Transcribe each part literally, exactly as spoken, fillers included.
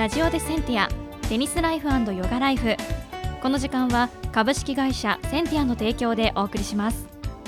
ラジオでセンティアテニスライフ&ヨガライフ。この時間は株式会社センティアの提供でお送りします。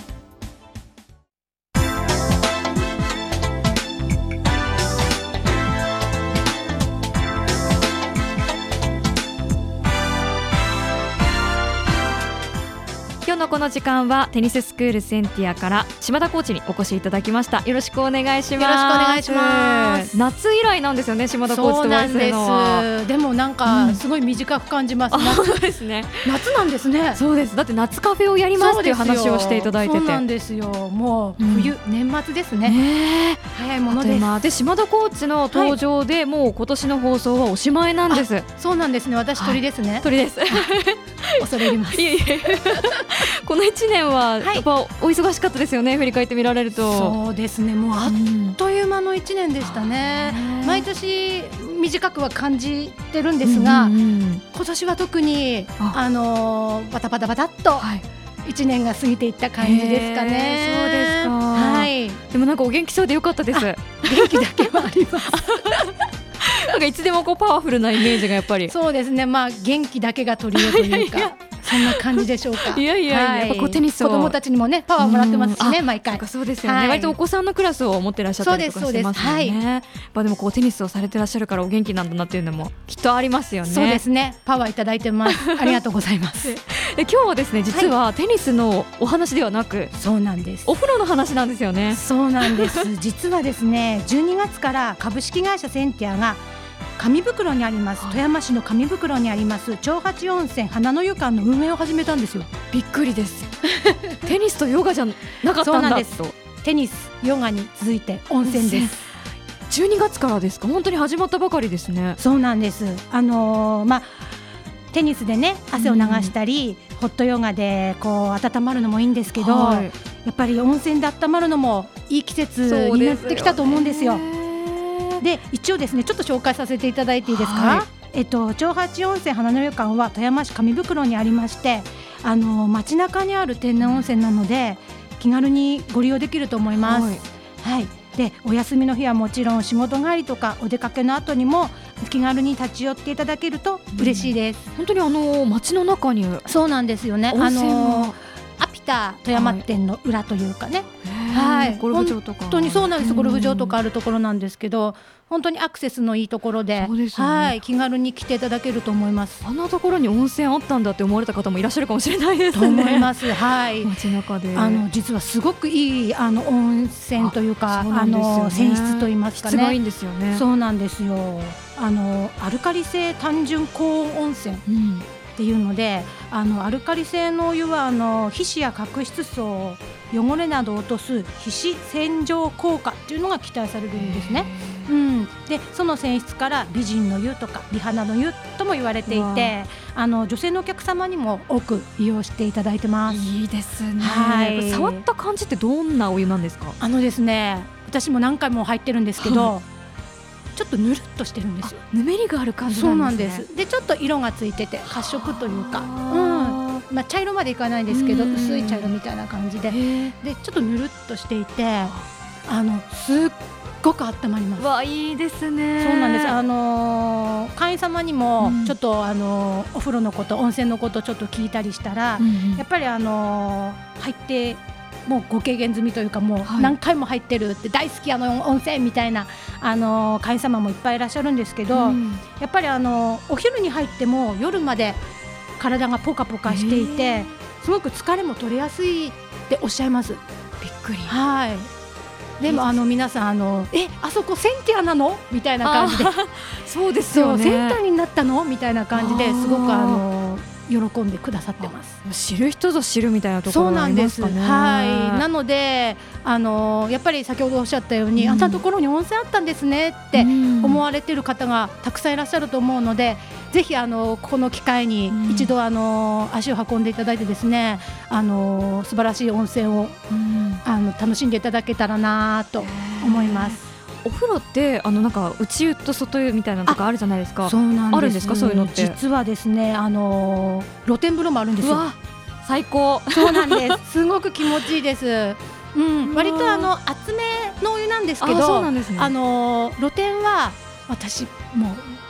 今日のこの時間はテニススクールセンティアから島田コーチにお越しいただきました。よろしくお願いします。 よろしくお願いします。 夏以来なんですよね、島田コーチとお会いするのは。 そうなんです。でもなんかすごい短く感じます、うん、 夏ですね。 夏なんですね。 そうです。だって夏カフェをやりますっていう話をしていただいてて。 そうなんですよ。もう冬、うん、年末ですね、 ね早いものです。 で島田コーチの登場で、はい、もう今年の放送はおしまいなんです。 そうなんですね。私鳥ですね、はい、 鳥です恐れ入ります。いえいえこのいちねんはやっぱお忙しかったですよね、はい、振り返ってみられると。 そうですね、もうあっという間のいちねんでしたね、うん、毎年短くは感じてるんですが、うんうんうん、今年は特にあ、あのー、バタバタバタっといちねんが過ぎていった感じですかね。 そうですか、 はい、 でもなんかお元気そうでよかったです。元気だけはありますなんかいつでもこうパワフルなイメージがやっぱり。 そうですね、まあ、元気だけが取り柄というかいやいやそんな感じでしょうか。 いやいやいや、はい、やっぱこうテニスを子供たちにもねパワーもらってますしね、毎回。 そうそうですよね、はい、割とお子さんのクラスを持ってらっしゃったりとかしてますよね。はい、まあ、でもこうテニスをされてらっしゃるからお元気なんだなっていうのもきっとありますよね。 そうですね、パワーいただいてますありがとうございますで今日はですね、実はテニスのお話ではなく、はい、 そうなんです、 お風呂の話なんですよね。 そうなんです実はですね、じゅうにがつから株式会社センティアが上袋にあります、富山市の上袋にあります長八温泉花の湯館の運営を始めたんですよ。 びっくりですテニスとヨガじゃなかったんだ。 そうなんです。テニス、ヨガに続いて温泉です。 じゅうにがつからですか。本当に始まったばかりですね。 そうなんです。あのー、まあテニスでね汗を流したり、うん、ホットヨガでこう温まるのもいいんですけど、はい、やっぱり温泉で温まるのもいい季節になってきたと思うんですよ。で一応ですね、ちょっと紹介させていただいていいですか。はい、えっと、長八温泉花の湯館は富山市上袋にありまして、あの街中にある天然温泉なので気軽にご利用できると思います。はい、はい、でお休みの日はもちろん仕事帰りとかお出かけの後にも気軽に立ち寄っていただけると嬉しいです。 うん、本当にあの街の中に。 そうなんですよね。 温泉はあのアピタ富山店の裏というかね、 はい、ゴルフ場とか本当にそうなんです。ゴルフ場とかあるところなんですけど、本当にアクセスのいいところ で, で、ね、はい、気軽に来ていただけると思います。 あんなところに温泉あったんだって思われた方もいらっしゃるかもしれないですね。 と思います。はい、 街中であの実はすごくいいあの温泉というか、ああ、ね、 の泉質といいますかね、 質がいいんですよね。 そうなんですよ。あのアルカリ性単純高温温泉、うん、っていうので、あのアルカリ性のお湯はあの皮脂や角質層、汚れなどを落とす皮脂洗浄効果っていうのが期待されるんですね。うん、でその泉質から美人の湯とか美肌の湯とも言われていて、あの女性のお客様にも多く利用していただいてます。 いいですね。 はい、 触った感じってどんなお湯なんですか。 あのですね、私も何回も入ってるんですけど、はい、ちょっとぬるっとしてるんですよ。 ぬめりがある感じなんですね。 そうなんです。でちょっと色がついてて褐色というか、うん、まあ、茶色までいかないんですけど薄い茶色みたいな感じで、でちょっとぬるっとしていて、あのすっごく温まります。 わ、いいですね。 そうなんです。あのー、会員様にもちょっと、うん、あのー、お風呂のこと温泉のことちょっと聞いたりしたら、うんうん、やっぱりあのー、入ってもうご経験済みというか、もう何回も入ってるって、大好きあの温泉みたいな、あの会員様もいっぱいいらっしゃるんですけど、うん、やっぱりあのお昼に入っても夜まで体がポカポカしていて、すごく疲れも取れやすいっておっしゃいます。 びっくり。 はい。でもあの皆さんあのえあそこセンティアなのみたいな感じでそうですよね。 センターになったのみたいな感じですごくあの喜んでくださってます。 知る人ぞ知るみたいなところがありますかね。 そうなんです。はい。なのであのやっぱり先ほどおっしゃったように、うん、あんなところに温泉あったんですねって思われている方がたくさんいらっしゃると思うので、ぜひあのこの機会に一度あの足を運んでいただいてですね、あの素晴らしい温泉を、うん、あの楽しんでいただけたらなと思います。 お風呂ってあのなんか内湯と外湯みたいなのとかあるじゃないですか。 そうなんです。 あるんですか、そういうのって。 実はですね、あの露天風呂もあるんですよ。 うわ、最高。 そうなんです。すごく気持ちいいです。うん、割とあの厚めのお湯なんですけど、 あ、そうなんですね。 あの露天は私もう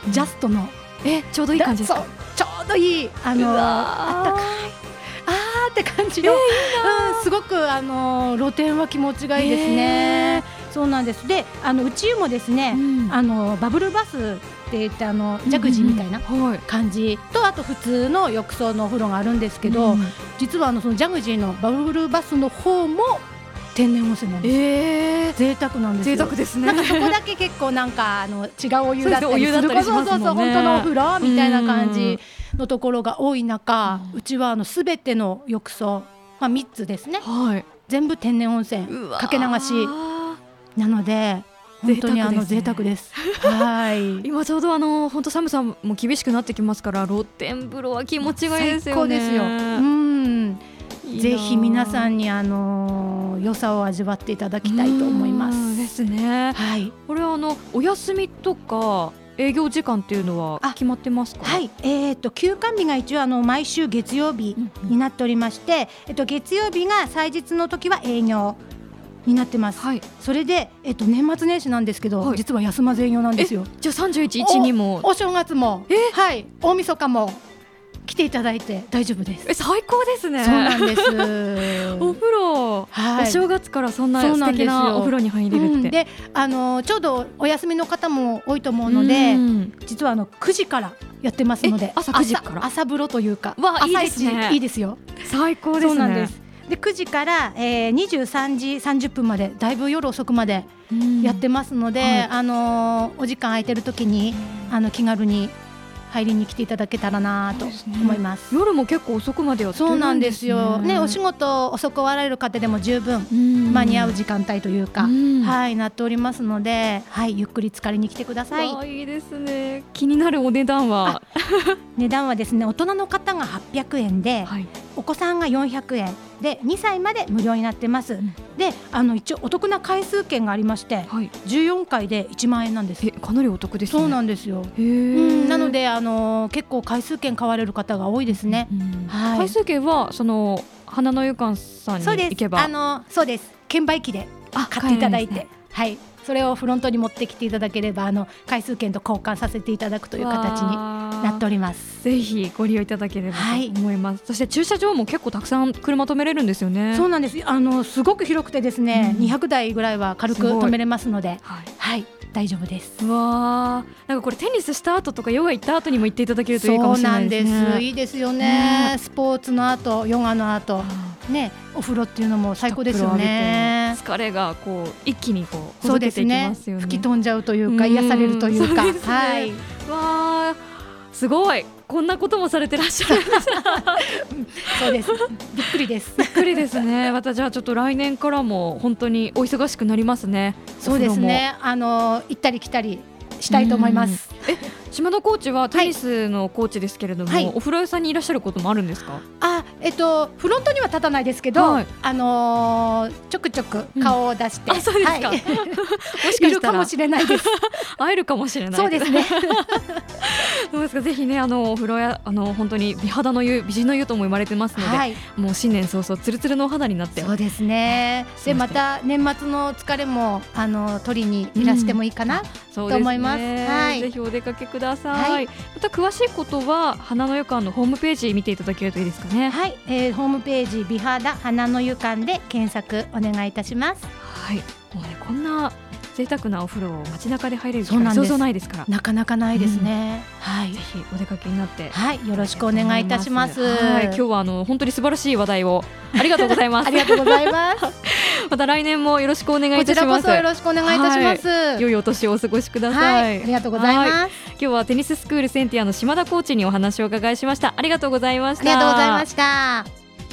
ジャストのえちょうどいい感じですか。 そうちょうどいいあのあったかいあーって感じの、えーいいなうん、すごくあの露天は気持ちがいいですね、えー、そうなんです。であの内湯もですね、うん、あのバブルバスって言ってあのジャグジーみたいな感じと、うんうんはい、あと普通の浴槽のお風呂があるんですけど、うん、実はあのそのジャグジーのバブルバスの方も天然温泉なんです、えー、贅沢なんですよ。 贅沢ですね。 なんかそこだけ結構なんかあの違うお湯だったりするそうそうお湯だったりしますもんね。 そうそうそう本当のお風呂みたいな感じのところが多い中、うちはあのすべての浴槽、まあ、みっつですね、はい、全部天然温泉かけ流しなので本当にあの贅沢です。はい今ちょうどあの本当寒さも厳しくなってきますから露天風呂は気持ちがいいですよね。 最高ですよ。うんぜひ皆さんにあの良さを味わっていただきたいと思います。 ですね、はい、これはあのお休みとか営業時間っていうのは決まってますか。 はい、えー、と休館日が一応あの毎週月曜日になっておりまして、うんうんえっと、月曜日が祭日の時は営業になってます、はい、それで、えっと、年末年始なんですけど、はい、実は休まず営業なんですよ。 じゃあさんじゅういちにちにもお, お正月も、はい、大晦日も来ていただいて大丈夫です。 え最高ですね。 そうなんですお風呂、はい、お正月からそんな素敵なお風呂に入れるって、うん、 であのちょうどお休みの方も多いと思うので、うん、実はあのくじからやってますので朝くじから朝, 朝風呂というかわいいですね。 いいですよ。 最高ですね。 そうなんです。でくじから、えー、にじゅうさんじさんじゅっぷんまでだいぶ夜遅くまでやってますので、はいあのー、お時間空いてる時にあの気軽に入りに来ていただけたらなと思います。 夜も結構遅くまでやってるんですね。 そうなんですよ、ね、お仕事遅く終わられる方でも十分間に合う時間帯というかはいなっておりますので、はい、ゆっくり浸かりに来てください。 あいいですね。気になるお値段は値段はですね大人の方がはっぴゃくえんで、はい、お子さんがよんひゃくえんでにさいまで無料になってます、うん、であの一応お得な回数券がありまして、はい、じゅうよんかいでいちまんえんなんです。 えかなりお得ですね。 そうなんですよ。へうんなのであの結構回数券買われる方が多いですね、うんはい、 回数券はその花の湯館さんに行けばそうですあのそうです券売機で買っていただいて、ね、はいそれをフロントに持ってきていただければあの回数券と交換させていただくという形になっております。 ぜひご利用いただければと思います、はい、そして駐車場も結構たくさん車止めれるんですよね。 そうなんです。あのすごく広くてですね、うん、にひゃくだいぐらいは軽く止めれますのではい、はい大丈夫です。 うわなんかこれテニスした後とかヨガ行った後にも行っていただけるといいかもしれないですね。 そうなんです。いいですよね、ねスポーツの後ヨガの後、ね、お風呂っていうのも最高ですよね。 疲れがこう一気にこうほどけていきますよね。 吹き飛んじゃうというか癒されるというかそうですね、はい、わすごいこんなこともされてらっしゃるそうですびっくりですびっくりですね。またじゃあちょっと来年からも本当にお忙しくなりますね。 そうですねあの行ったり来たりしたいと思います。 え島田コーチはテニスのコーチですけれども、はい、お風呂屋さんにいらっしゃることもあるんですか。 あ、えっと、フロントには立たないですけど、はい、あのー、ちょくちょく顔を出して、うん、 あそうですか、はい、もしかしたらいるかもしれないです会えるかもしれないそうですねどうですか。ぜひねあのお風呂やあの本当に美肌の湯美人の湯とも言われてますので、はい、もう新年早々ツルツルのお肌になってそうですね。でまた年末の疲れもあの取りにいらしてもいいかな、うん、と思います。はい、 ぜひお出かけください、はい、また詳しいことは花の湯館のホームページ見ていただけるといいですかね。 はい、えー、ホームページ美肌花の湯館で検索お願いいたします。 はい、もうねこんな贅沢なお風呂を街中で入れる機会想像ないですからなかなかないですね、うん、はい、 ぜひお出かけになって、 はい、よろしくお願いいたします。 はい、今日はあの本当に素晴らしい話題をありがとうございますありがとうございますまた来年もよろしくお願いいたします。 こちらこそよろしくお願いいたします、 はい、良いお年をお過ごしください、 はい、ありがとうございます。 今日はテニススクールセンティアの島田コーチにお話をお伺いしました。ありがとうございました。 ありがとうございました。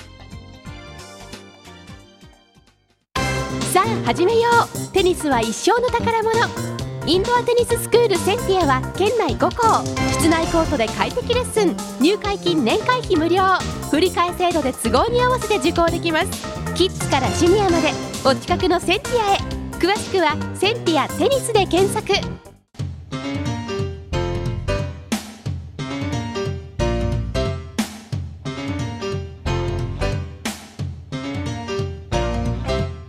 さあ始めよう。テニスは一生の宝物。インドアテニススクールセンティアは県内ごこう、室内コートで快適レッスン、入会金年会費無料、振り替え制度で都合に合わせて受講できます。キッズからシニアまでお近くのセンティアへ。詳しくはセンティアテニスで検索。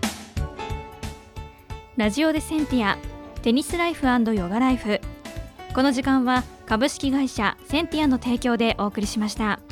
ラジオでセンティアテニスライフ&ヨガライフ。 この時間は株式会社センティアの提供でお送りしました。